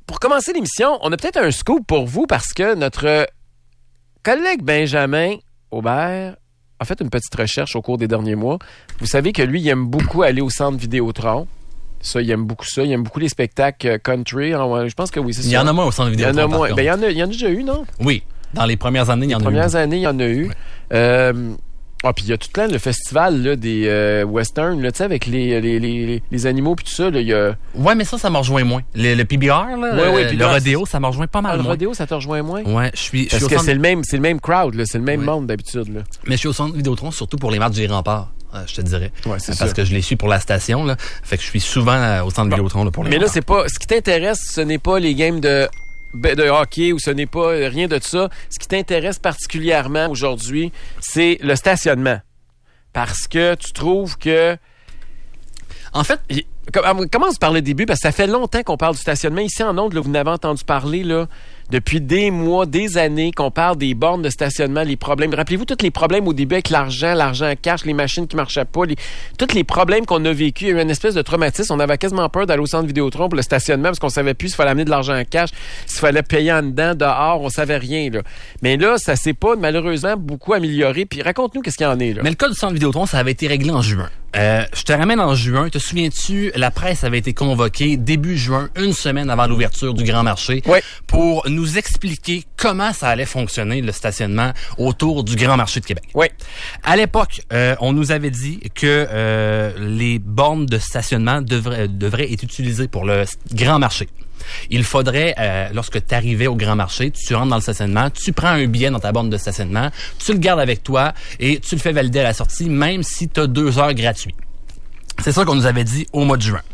pour commencer l'émission, on a peut-être un scoop pour vous parce que notre collègue Benjamin Aubert a fait une petite recherche au cours des derniers mois. Vous savez que lui, il aime beaucoup aller au centre Vidéotron. Ça, il aime beaucoup ça. Il aime beaucoup les spectacles country. Je pense que oui, c'est ça. Il y en a moins au centre Vidéotron. Il y en a moins. Ben, il y en a déjà eu, non? Oui. Dans les premières années, il y en a eu. Les premières années, il y en a eu. Ouais. Puis il y a tout le festival là, des westerns, là, tu sais, avec les animaux puis tout ça. Là, y a... Ouais, mais ça me rejoint moins. Le PBR, là, le rodéo, ça me rejoint pas mal moins. Le rodéo, ça te rejoint moins? Ouais, je suis parce que c'est le même crowd, là, c'est le même monde d'habitude. Là. Mais je suis au centre Vidéotron surtout pour les matchs des remparts. Je te dirais. Ouais, c'est parce que je les suis pour la station, là. Fait que je suis souvent au centre Vidéotron là, pour les remparts. Mais là, c'est pas. Ce qui t'intéresse, ce n'est pas les games de hockey ou ce n'est pas rien de ça. Ce qui t'intéresse particulièrement aujourd'hui, c'est le stationnement. Parce que tu trouves que... En fait, commence par le début, parce que ça fait longtemps qu'on parle du stationnement. Ici, en ondes, là, vous n'avez entendu parler là, depuis des mois, des années, qu'on parle des bornes de stationnement, les problèmes. Rappelez-vous tous les problèmes au début avec l'argent cash, les machines qui ne marchaient pas, tous les problèmes qu'on a vécu. Il y a eu une espèce de traumatisme. On avait quasiment peur d'aller au centre Vidéotron pour le stationnement parce qu'on savait plus s'il fallait amener de l'argent cash, s'il fallait payer en dedans, dehors, on savait rien. Là. Mais là, ça s'est pas malheureusement beaucoup amélioré. Puis raconte-nous qu'est-ce qu'il y en est. Là. Mais le cas du centre Vidéotron, ça avait été réglé en juin. Je te ramène en juin. Te souviens-tu, la presse avait été convoquée début juin, une semaine avant l'ouverture du Grand Marché, pour nous expliquer comment ça allait fonctionner le stationnement autour du Grand Marché de Québec. Oui. À l'époque, on nous avait dit que les bornes de stationnement devraient être utilisées pour le Grand Marché. Il faudrait, lorsque tu arrivais au Grand Marché, tu rentres dans le stationnement, tu prends un billet dans ta borne de stationnement, tu le gardes avec toi et tu le fais valider à la sortie, même si tu as 2 heures gratuits. C'est ça qu'on nous avait dit au mois de juin.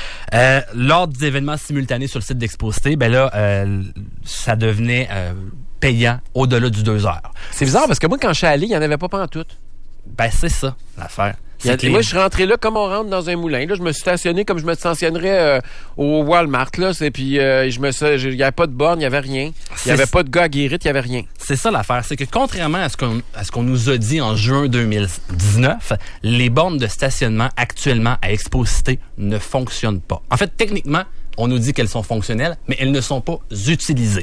Lors des événements simultanés sur le site d'Exposité, ben là, ça devenait payant au-delà du 2 heures. C'est bizarre parce que moi, quand je suis allé, il n'y en avait pas pantoute. Ben, c'est ça, l'affaire. Moi, je suis rentré là comme on rentre dans un moulin. Là, je me suis stationné comme je me stationnerais au Walmart. Là, puis il n'y avait pas de borne, il n'y avait rien. Il n'y avait pas de gars à guérite, il n'y avait rien. C'est ça l'affaire. C'est que contrairement à ce qu'on nous a dit en juin 2019, les bornes de stationnement actuellement à Exposité ne fonctionnent pas. En fait, techniquement, on nous dit qu'elles sont fonctionnelles, mais elles ne sont pas utilisées.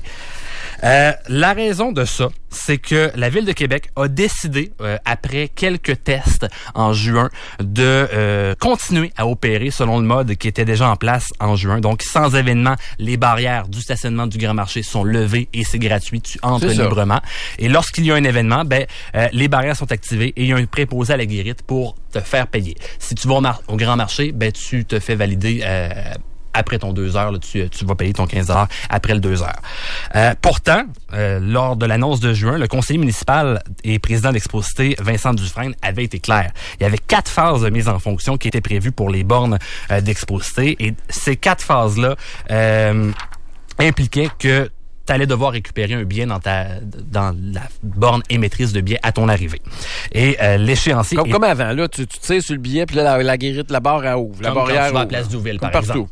La raison de ça, c'est que la Ville de Québec a décidé, après quelques tests en juin, de continuer à opérer selon le mode qui était déjà en place en juin. Donc, sans événement, les barrières du stationnement du Grand Marché sont levées et c'est gratuit. Tu entres librement. Et lorsqu'il y a un événement, les barrières sont activées et il y a un préposé à la guérite pour te faire payer. Si tu vas au Grand Marché, tu te fais valider après ton 2 heures, là, tu vas payer ton 15 $ après le 2 heures. Pourtant, lors de l'annonce de juin, le conseiller municipal et président d'Exposité, Vincent Dufresne, avait été clair. Il y avait 4 phases de mise en fonction qui étaient prévues pour les bornes d'Exposité. Et ces 4 phases-là impliquaient que tu allais devoir récupérer un billet dans la borne émettrice de billets à ton arrivée. Et l'échéancier... Comme avant, là, tu tires sur le billet, puis là, la guérite, la barre, elle ouvre. La barrière quand tu vas à la place d'Ouville, par exemple.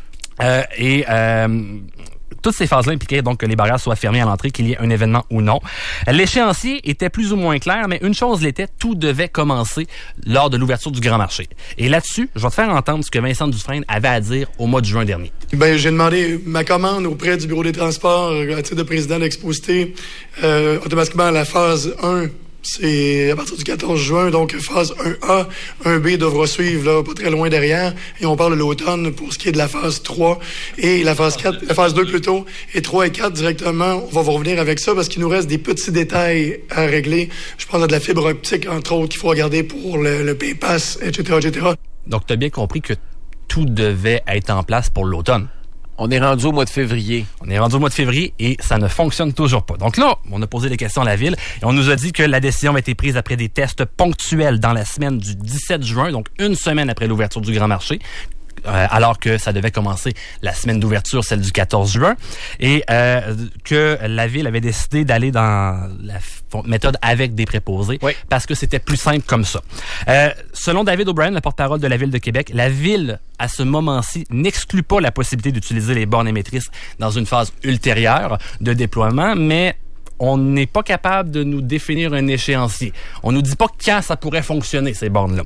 Toutes ces phases-là impliquaient donc que les barrières soient fermées à l'entrée, qu'il y ait un événement ou non. L'échéancier était plus ou moins clair, mais une chose l'était, tout devait commencer lors de l'ouverture du Grand Marché. Et là-dessus, je vais te faire entendre ce que Vincent Dufresne avait à dire au mois de juin dernier. J'ai demandé ma commande auprès du bureau des transports à titre de président d'Exposité. Automatiquement, la phase 1, c'est à partir du 14 juin, donc phase 1A, 1B devra suivre là, pas très loin derrière. Et on parle de l'automne pour ce qui est de la phase 3 et la phase 4, la phase 2 plutôt, et 3 et 4 directement. On va vous revenir avec ça parce qu'il nous reste des petits détails à régler. Je pense à de la fibre optique, entre autres, qu'il faut regarder pour le PayPass, etc., etc. Donc, tu as bien compris que tout devait être en place pour l'automne. On est rendu au mois de février. Et ça ne fonctionne toujours pas. Donc là, on a posé des questions à la Ville et on nous a dit que la décision a été prise après des tests ponctuels dans la semaine du 17 juin, donc une semaine après l'ouverture du Grand Marché. Alors que ça devait commencer la semaine d'ouverture, celle du 14 juin, et que la Ville avait décidé d'aller dans la méthode avec des préposés, parce que c'était plus simple comme ça. Selon David O'Brien, le porte-parole de la Ville de Québec, la Ville, à ce moment-ci, n'exclut pas la possibilité d'utiliser les bornes émettrices dans une phase ultérieure de déploiement, mais on n'est pas capable de nous définir un échéancier. On nous dit pas quand ça pourrait fonctionner, ces bornes-là.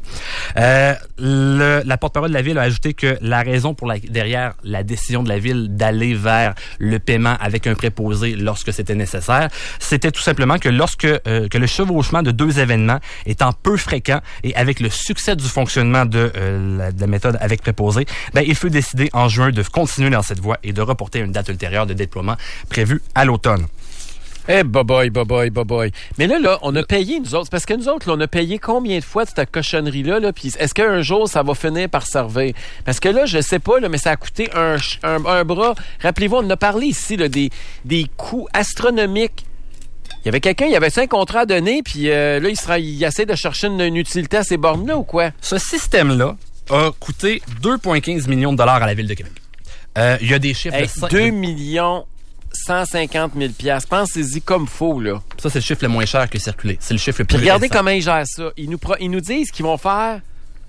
La porte-parole de la Ville a ajouté que la raison derrière la décision de la Ville d'aller vers le paiement avec un préposé lorsque c'était nécessaire, c'était tout simplement que que le chevauchement de deux événements étant peu fréquent et avec le succès du fonctionnement de la méthode avec préposé, il fut décidé en juin de continuer dans cette voie et de reporter une date ultérieure de déploiement prévue à l'automne. Eh, boboy. Mais là, on a payé, nous autres. Parce que nous autres, là, on a payé combien de fois de cette cochonnerie-là, là? Puis est-ce qu'un jour, ça va finir par servir? Parce que là, je sais pas, là, mais ça a coûté un bras. Rappelez-vous, on en a parlé ici, là, des coûts astronomiques. Il y avait quelqu'un, il avait un contrat à donner, puis là, il essaie de chercher une utilité à ces bornes-là ou quoi? Ce système-là a coûté 2,15 millions de dollars à la Ville de Québec. Il y a des chiffres de 2 millions 150 000 $. Pensez-y comme faux, là. Ça, c'est le chiffre le moins cher qui a circulé. C'est le chiffre le plus Regardez récent. comment ils gèrent ça. Ils nous disent qu'ils vont faire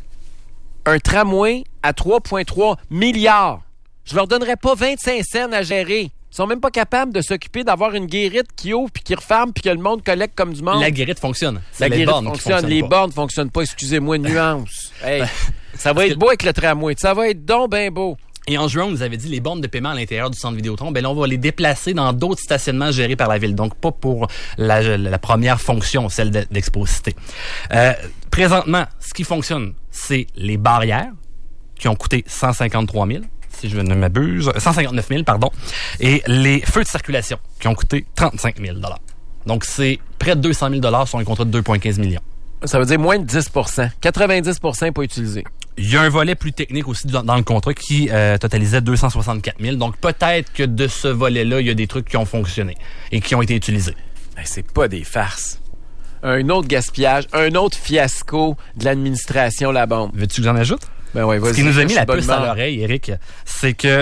un tramway à 3,3 milliards. Je leur donnerais pas 25 cents à gérer. Ils sont même pas capables de s'occuper d'avoir une guérite qui ouvre puis qui referme puis que le monde collecte comme du monde. La guérite fonctionne. La guérite fonctionne. Les bornes fonctionnent pas. Excusez-moi, nuance. Hey, ça va être beau avec le tramway. Ça va être donc bien beau. Et en juin, on nous avait dit les bornes de paiement à l'intérieur du centre Vidéotron, là, on va les déplacer dans d'autres stationnements gérés par la Ville. Donc, pas pour la première fonction, celle d'Exposité. Présentement, ce qui fonctionne, c'est les barrières qui ont coûté 153 000, si je ne m'abuse, 159 000, pardon, et les feux de circulation qui ont coûté 35 000 $. Donc, c'est près de 200 000 $ sur un contrat de 2,15 millions. Ça veut dire moins de 10 90 % pas utilisé. Il y a un volet plus technique aussi dans le contrat qui totalisait 264 000. Donc, peut-être que de ce volet-là, il y a des trucs qui ont fonctionné et qui ont été utilisés. Ben, c'est pas des farces. Un autre gaspillage, un autre fiasco de l'administration, la bombe. Veux-tu que j'en ajoute? Ben ouais, vas-y. Ce qui nous a mis la puce à l'oreille, Éric, c'est que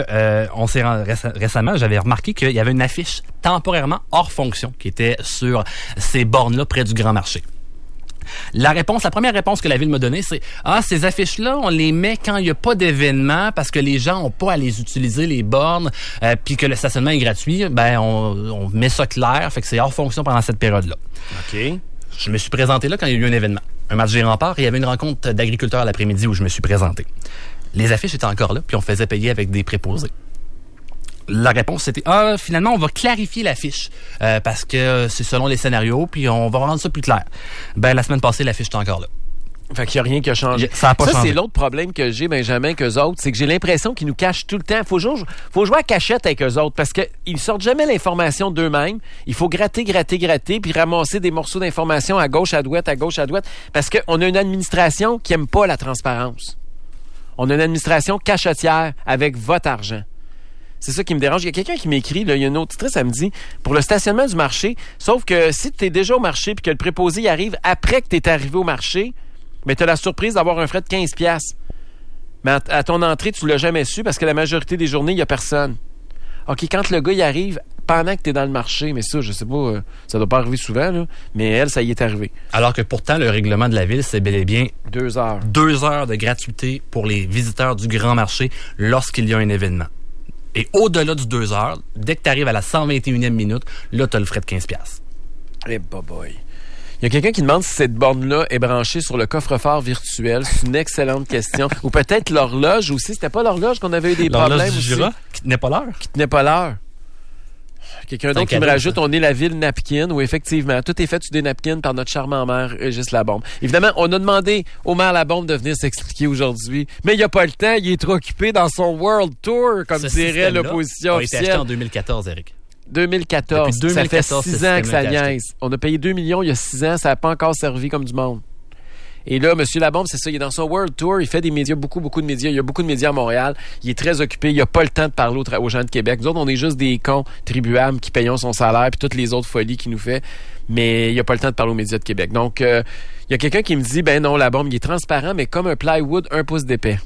récemment, j'avais remarqué qu'il y avait une affiche temporairement hors fonction qui était sur ces bornes-là près du Grand Marché. La première réponse que la Ville m'a donnée, c'est ces affiches-là, on les met quand il n'y a pas d'événement parce que les gens n'ont pas à les utiliser, les bornes, puis que le stationnement est gratuit. On met ça clair, fait que c'est hors fonction pendant cette période-là. OK. Je me suis présenté là quand il y a eu un événement. Un match des Remparts, et il y avait une rencontre d'agriculteurs l'après-midi où je me suis présenté. Les affiches étaient encore là, puis on faisait payer avec des préposés. La réponse, c'était finalement, on va clarifier l'affiche parce que c'est selon les scénarios, puis on va rendre ça plus clair. La semaine passée, l'affiche est encore là. Fait qu'il n'y a rien qui a changé. Ça a pas changé. C'est l'autre problème que j'ai, Benjamin, qu'eux autres, c'est que j'ai l'impression qu'ils nous cachent tout le temps. Faut jouer à cachette avec eux autres parce qu'ils sortent jamais l'information d'eux-mêmes. Il faut gratter, puis ramasser des morceaux d'information à gauche, à droite, parce qu'on a une administration qui aime pas la transparence. On a une administration cachetière avec votre argent. C'est ça qui me dérange. Il y a quelqu'un qui m'écrit, là, il y a une auditrice, elle me dit, pour le stationnement du marché, sauf que si tu es déjà au marché puis que le préposé y arrive après que tu es arrivé au marché, mais tu as la surprise d'avoir un frais de 15$. Mais à ton entrée, tu l'as jamais su parce que la majorité des journées, il n'y a personne. OK, quand le gars y arrive pendant que tu es dans le marché, mais ça, je sais pas, ça doit pas arriver souvent, là, mais elle, ça y est arrivé. Alors que pourtant, le règlement de la Ville, c'est bel et bien 2 heures. 2 heures de gratuité pour les visiteurs du Grand Marché lorsqu'il y a un événement. Et au-delà du 2 heures, dès que tu arrives à la 121e minute, là, tu as le frais de 15$. Eh, boy. Il y a quelqu'un qui demande si cette borne-là est branchée sur le coffre-fort virtuel. C'est une excellente question. Ou peut-être l'horloge aussi. C'était pas l'horloge qu'on avait eu des problèmes aussi? L'horloge du Jura, qui tenait pas l'heure? Qui tenait pas l'heure. Quelqu'un d'autre qui me rajoute, on est la ville napkin, où effectivement, tout est fait sur des napkins par notre charmant maire, Régis Labombe. Évidemment, on a demandé au maire Labombe de venir s'expliquer aujourd'hui, mais il n'y a pas le temps, il est trop occupé dans son World Tour, comme dirait l'opposition officielle. Il a été acheté en 2014, Éric. 2014. Ça fait 6 ans que ça niaise. On a payé 2 millions il y a 6 ans, ça n'a pas encore servi comme du monde. Et là, M. Labombe, c'est ça, il est dans son World Tour, il fait des médias, beaucoup de médias. Il y a beaucoup de médias à Montréal. Il est très occupé, il n'a pas le temps de parler aux gens de Québec. Nous autres, on est juste des cons tribuables qui payons son salaire puis toutes les autres folies qu'il nous fait. Mais il n'a pas le temps de parler aux médias de Québec. Donc, il y a quelqu'un qui me dit, ben non, Labombe, il est transparent, mais comme un plywood, 1 pouce d'épais.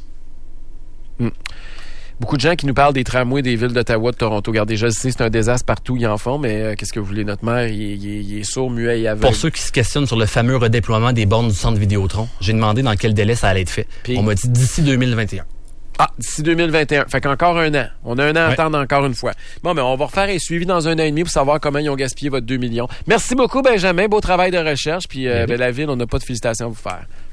Beaucoup de gens qui nous parlent des tramways des villes d'Ottawa, de Toronto. Regardez, je le sais, c'est un désastre partout, ils en font, mais qu'est-ce que vous voulez? Notre maire, il est sourd, muet et aveugle. Pour ceux qui se questionnent sur le fameux redéploiement des bornes du centre Vidéotron, j'ai demandé dans quel délai ça allait être fait. Puis, on m'a dit d'ici 2021. Ah, d'ici 2021. Fait qu'encore un an. On a un an à attendre encore une fois. Bon, mais on va refaire un suivi dans un an et demi pour savoir comment ils ont gaspillé votre 2 millions. Merci beaucoup, Benjamin. Beau travail de recherche. Puis, la ville, on n'a pas de félicitations à vous faire.